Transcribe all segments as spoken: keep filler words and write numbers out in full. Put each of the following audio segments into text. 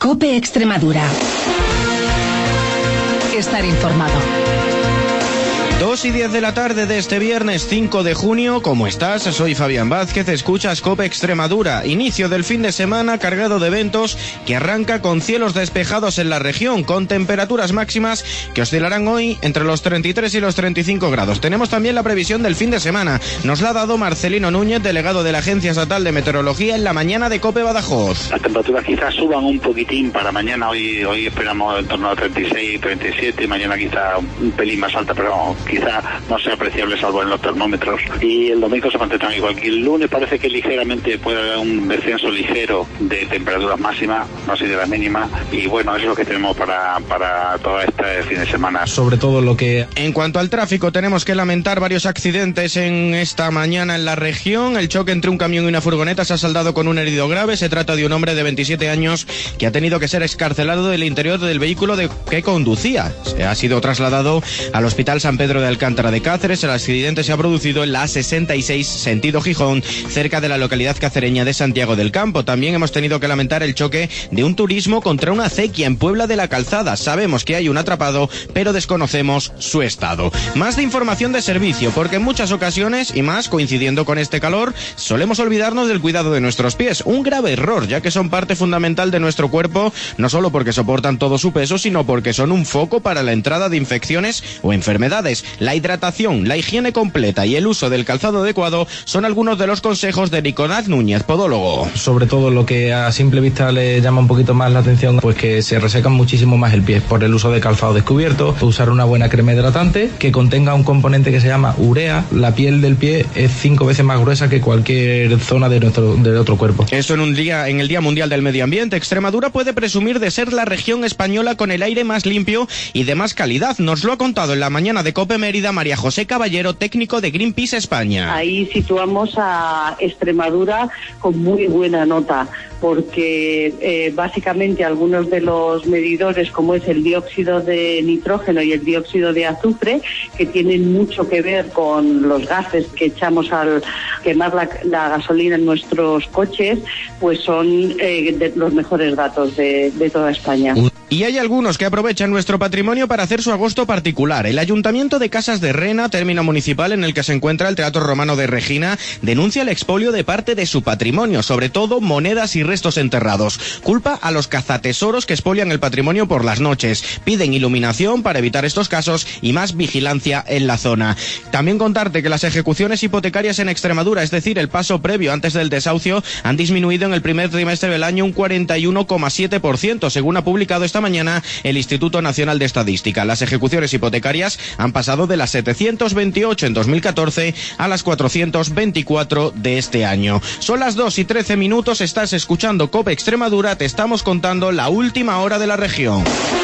COPE Extremadura. Estar informado. Dos y diez de la tarde de este viernes cinco de junio, ¿cómo estás? Soy Fabián Vázquez, escuchas COPE Extremadura. Inicio del fin de semana cargado de eventos que arranca con cielos despejados en la región, con temperaturas máximas que oscilarán hoy entre los treinta y tres y los treinta y cinco grados. Tenemos también la previsión del fin de semana. Nos la ha dado Marcelino Núñez, delegado de la Agencia Estatal de Meteorología, en la mañana de COPE Badajoz. Las temperaturas quizás suban un poquitín para mañana. Hoy hoy esperamos en torno a treinta y seis, treinta y siete. Mañana quizá un pelín más alta, pero quizá no sea apreciable salvo en los termómetros, y el domingo se mantendrán igual que el lunes. Parece que ligeramente puede haber un descenso ligero de temperaturas máximas, no así de la mínima, y bueno, eso es lo que tenemos para, para todo este fin de semana. Sobre todo lo que... En cuanto al tráfico, tenemos que lamentar varios accidentes en esta mañana en la región. El choque entre un camión y una furgoneta se ha saldado con un herido grave. Se trata de un hombre de veintisiete años que ha tenido que ser excarcelado del interior del vehículo de que conducía. Se ha sido trasladado al Hospital San Pedro de Alcántara de Cáceres. El accidente se ha producido en la A sesenta y seis sentido Gijón, cerca de la localidad cacereña de Santiago del Campo. También hemos tenido que lamentar el choque de un turismo contra una acequia en Puebla de la Calzada. Sabemos que hay un atrapado, pero desconocemos su estado. Más de información de servicio, porque en muchas ocasiones, y más coincidiendo con este calor, solemos olvidarnos del cuidado de nuestros pies. Un grave error, ya que son parte fundamental de nuestro cuerpo, no solo porque soportan todo su peso, sino porque son un foco para la entrada de infecciones o enfermedades. La hidratación, la higiene completa y el uso del calzado adecuado son algunos de los consejos de Nicolás Núñez, podólogo. Sobre todo lo que a simple vista le llama un poquito más la atención, pues que se resecan muchísimo más el pie por el uso de calzado descubierto. Usar una buena crema hidratante que contenga un componente que se llama urea. La piel del pie es cinco veces más gruesa que cualquier zona de nuestro de otro cuerpo. Esto en un día, en el Día Mundial del Medio Ambiente. Extremadura puede presumir de ser la región española con el aire más limpio y de más calidad. Nos lo ha contado en la mañana de COPE Mérida María José Caballero, técnico de Greenpeace España. Ahí situamos a Extremadura con muy buena nota, porque eh, básicamente algunos de los medidores, como es el dióxido de nitrógeno y el dióxido de azufre, que tienen mucho que ver con los gases que echamos al quemar la, la gasolina en nuestros coches, pues son eh, de los mejores datos de, de toda España. Y hay algunos que aprovechan nuestro patrimonio para hacer su agosto particular. El Ayuntamiento de Casas de Rena, término municipal en el que se encuentra el Teatro Romano de Regina, denuncia el expolio de parte de su patrimonio, sobre todo monedas y restos enterrados. Culpa a los cazatesoros que expolian el patrimonio por las noches. Piden iluminación para evitar estos casos y más vigilancia en la zona. También contarte que las ejecuciones hipotecarias en Extremadura, es decir, el paso previo antes del desahucio, han disminuido en el primer trimestre del año un cuarenta y uno coma siete por ciento, según ha publicado esta mañana el Instituto Nacional de Estadística. Las ejecuciones hipotecarias han pasado de las setecientos veintiocho en dos mil catorce a las cuatrocientos veinticuatro de este año. Son las dos y trece minutos, estás escuchando COPE Extremadura, te estamos contando la última hora de la región.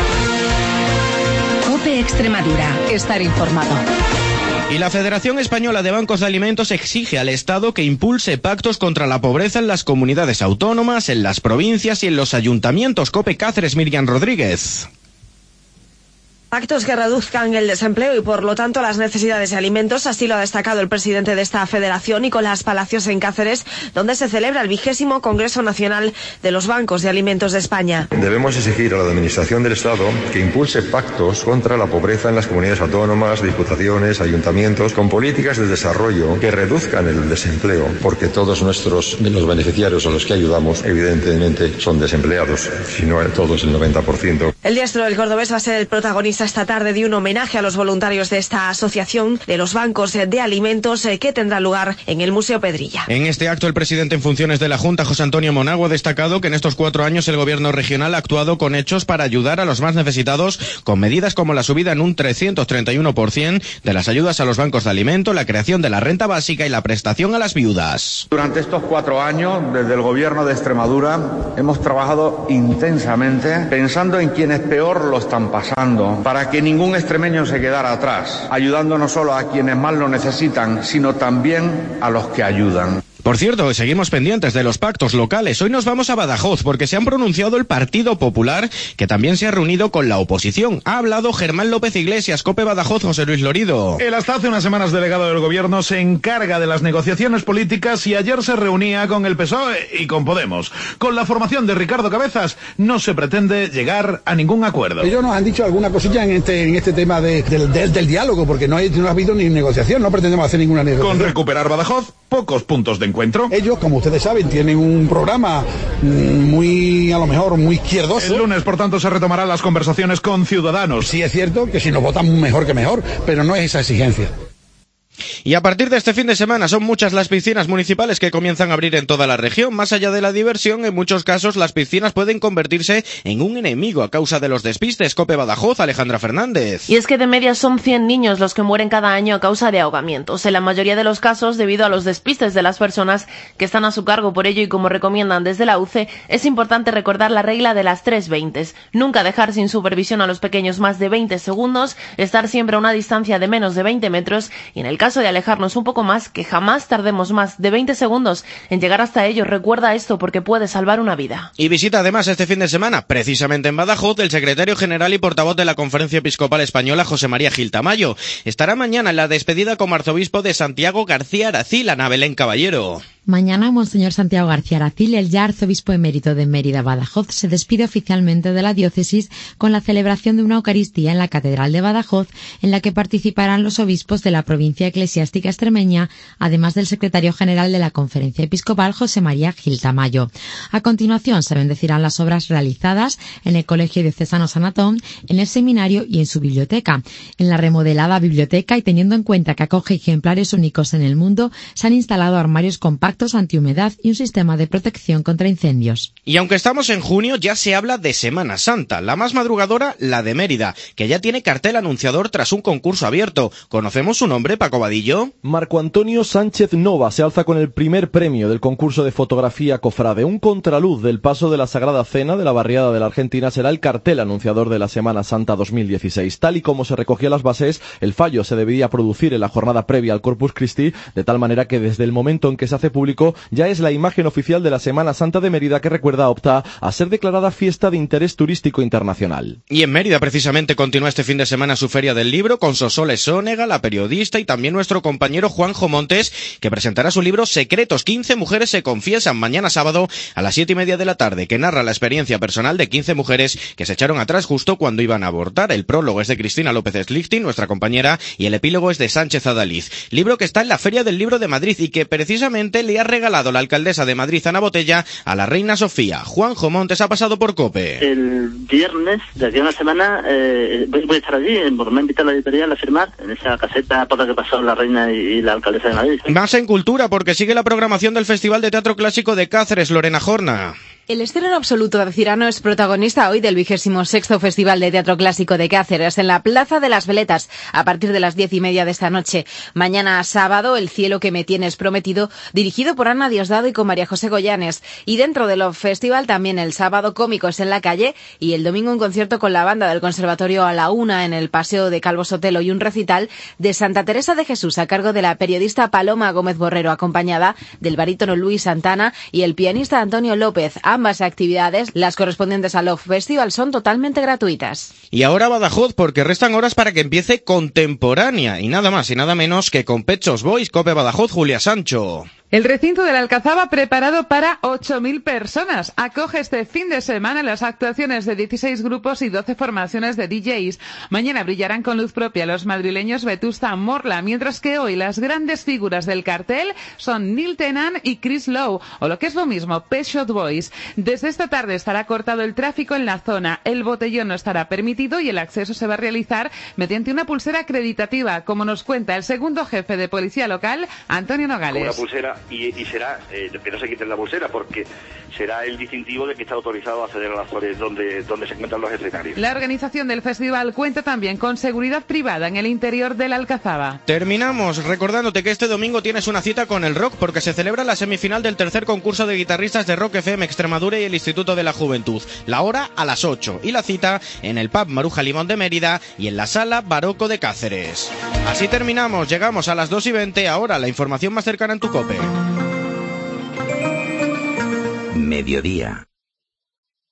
COPE Extremadura, estar informado. Y la Federación Española de Bancos de Alimentos exige al Estado que impulse pactos contra la pobreza en las comunidades autónomas, en las provincias y en los ayuntamientos. COPE Cáceres, Miriam Rodríguez. Pactos que reduzcan el desempleo y, por lo tanto, las necesidades de alimentos. Así lo ha destacado el presidente de esta federación, Nicolás Palacios, en Cáceres, donde se celebra el vigésimo Congreso Nacional de los Bancos de Alimentos de España. Debemos exigir a la Administración del Estado que impulse pactos contra la pobreza en las comunidades autónomas, diputaciones, ayuntamientos, con políticas de desarrollo que reduzcan el desempleo, porque todos nuestros los beneficiarios a los que ayudamos, evidentemente, son desempleados, si no todos el noventa por ciento. El diestro del cordobés va a ser el protagonista esta tarde de un homenaje a los voluntarios de esta asociación de los bancos de alimentos que tendrá lugar en el Museo Pedrilla. En este acto, el presidente en funciones de la Junta, José Antonio Monago, ha destacado que en estos cuatro años el gobierno regional ha actuado con hechos para ayudar a los más necesitados, con medidas como la subida en un trescientos treinta y uno por ciento de las ayudas a los bancos de alimento, la creación de la renta básica y la prestación a las viudas. Durante estos cuatro años, desde el gobierno de Extremadura, hemos trabajado intensamente pensando en quienes peor lo están pasando, para que ningún extremeño se quedara atrás, ayudando no solo a quienes más lo necesitan, sino también a los que ayudan. Por cierto, seguimos pendientes de los pactos locales. Hoy nos vamos a Badajoz porque se han pronunciado el Partido Popular, que también se ha reunido con la oposición. Ha hablado Germán López Iglesias, COPE Badajoz, José Luis Lorido. El hasta hace unas semanas delegado del Gobierno se encarga de las negociaciones políticas y ayer se reunía con el P S O E y con Podemos. Con la formación de Ricardo Cabezas no se pretende llegar a ningún acuerdo. Ellos nos han dicho alguna cosilla en este en este tema de, del, del, del diálogo, porque no, hay, no ha habido ni negociación, no pretendemos hacer ninguna negociación. Con recuperar Badajoz, pocos puntos de encuentro. Ellos, como ustedes saben, tienen un programa muy, a lo mejor, muy izquierdoso. El lunes, por tanto, se retomarán las conversaciones con Ciudadanos. Sí es cierto que si nos votan mejor que mejor, pero no es esa exigencia. Y a partir de este fin de semana son muchas las piscinas municipales que comienzan a abrir en toda la región. Más allá de la diversión, en muchos casos las piscinas pueden convertirse en un enemigo a causa de los despistes. COPE Badajoz, Alejandra Fernández. Y es que de media son cien niños los que mueren cada año a causa de ahogamientos, en la mayoría de los casos debido a los despistes de las personas que están a su cargo. Por ello, y como recomiendan desde la U C E, es importante recordar la regla de las tres veinte. Nunca dejar sin supervisión a los pequeños más de veinte segundos, estar siempre a una distancia de menos de veinte metros y, en el caso de alejarnos un poco más, que jamás tardemos más de veinte segundos en llegar hasta ellos. Recuerda esto porque puede salvar una vida. Y visita además este fin de semana, precisamente en Badajoz, el secretario general y portavoz de la Conferencia Episcopal Española, José María Gil Tamayo. Estará mañana en la despedida como arzobispo de Santiago García Aracil, Ana Belén Caballero. Mañana, Monseñor Santiago García Aracil, el ya arzobispo emérito de Mérida Badajoz, se despide oficialmente de la diócesis con la celebración de una Eucaristía en la Catedral de Badajoz, en la que participarán los obispos de la provincia eclesiástica extremeña, además del secretario general de la Conferencia Episcopal, José María Gil Tamayo. A continuación, se bendecirán las obras realizadas en el Colegio Diocesano San Antón, en el seminario y en su biblioteca. En la remodelada biblioteca, y teniendo en cuenta que acoge ejemplares únicos en el mundo, se han instalado armarios compactos antihumedad y un sistema de protección contra incendios. Y aunque estamos en junio, ya se habla de Semana Santa. La más madrugadora, la de Mérida, que ya tiene cartel anunciador tras un concurso abierto. ¿Conocemos su nombre, Paco Vadillo? Marco Antonio Sánchez Nova se alza con el primer premio del concurso de fotografía Cofrade. Un contraluz del paso de la Sagrada Cena de la barriada de la Argentina será el cartel anunciador de la Semana Santa dos mil dieciséis. Tal y como se recogía las bases, el fallo se debía producir en la jornada previa al Corpus Christi, de tal manera que desde el momento en que se hace público ya es la imagen oficial de la Semana Santa de Mérida, que, recuerda, opta a ser declarada fiesta de interés turístico internacional. Y en Mérida precisamente continúa este fin de semana su Feria del Libro con Sosole Sónega, la periodista, y también nuestro compañero Juanjo Montes, que presentará su libro Secretos, quince mujeres se confiesan, mañana sábado a las siete y media de la tarde, que narra la experiencia personal de quince mujeres que se echaron atrás justo cuando iban a abortar. El prólogo es de Cristina López Slichting, nuestra compañera, y el epílogo es de Sánchez Adaliz. Libro que está en la Feria del Libro de Madrid y que precisamente le ha regalado la alcaldesa de Madrid, Ana Botella, a la reina Sofía. Juanjo Montes ha pasado por COPE. El viernes, de aquí a una semana, eh, voy, voy a estar allí, me ha invitado a la editorial a firmar en esa caseta por la que pasó la reina y, y la alcaldesa de Madrid. Más en cultura, porque sigue la programación del Festival de Teatro Clásico de Cáceres, Lorena Jorna. El estreno absoluto de Cyrano es protagonista hoy del vigésimo sexto Festival de Teatro Clásico de Cáceres, en la Plaza de las Veletas, a partir de las diez y media de esta noche. Mañana sábado, El cielo que me tienes prometido, dirigido por Ana Diosdado y con María José Goyanes. Y dentro del festival también el sábado Cómicos en la calle, y el domingo un concierto con la banda del Conservatorio a la una en el Paseo de Calvo Sotelo, y un recital de Santa Teresa de Jesús a cargo de la periodista Paloma Gómez Borrero, acompañada del barítono Luis Santana y el pianista Antonio López. Ambas actividades, las correspondientes al Love Festival, son totalmente gratuitas. Y ahora Badajoz, porque restan horas para que empiece Contemporánea, y nada más y nada menos que con Pet Shop Boys. COPE Badajoz, Julia Sancho. El recinto de la Alcazaba, preparado para ocho mil personas, acoge este fin de semana las actuaciones de dieciséis grupos y doce formaciones de D Js. Mañana brillarán con luz propia los madrileños Vetusta Morla, mientras que hoy las grandes figuras del cartel son Neil Tennant y Chris Lowe, o lo que es lo mismo, Pet Shop Boys. Desde esta tarde estará cortado el tráfico en la zona, el botellón no estará permitido y el acceso se va a realizar mediante una pulsera acreditativa, como nos cuenta el segundo jefe de policía local, Antonio Nogales. Una pulsera y, y será, eh, que no se quiten la pulsera, porque será el distintivo de que está autorizado a acceder a las zonas donde, donde se encuentran los escenarios. La organización del festival cuenta también con seguridad privada en el interior de la Alcazaba. Terminamos recordándote que este domingo tienes una cita con el rock, porque se celebra la semifinal del tercer concurso de guitarristas de Rock F M Extremadura y el Instituto de la Juventud. La hora a las ocho y la cita en el pub Maruja Limón de Mérida y en la sala Baroco de Cáceres. Así terminamos, llegamos a las dos y veinte, ahora la información más cercana en tu COPE. mediodía.